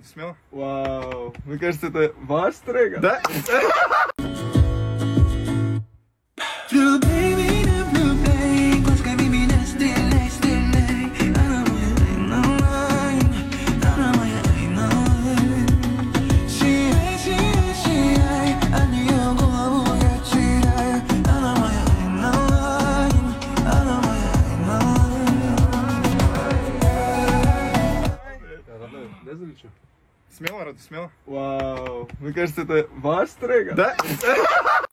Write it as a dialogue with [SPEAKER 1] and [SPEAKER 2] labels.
[SPEAKER 1] Смело?
[SPEAKER 2] Вау, мне кажется, это ваш трек.
[SPEAKER 1] Да?
[SPEAKER 2] Да, залечу?
[SPEAKER 1] Смело, Раду, смело?
[SPEAKER 2] Вау, мне кажется, это ваш трек.
[SPEAKER 1] Да?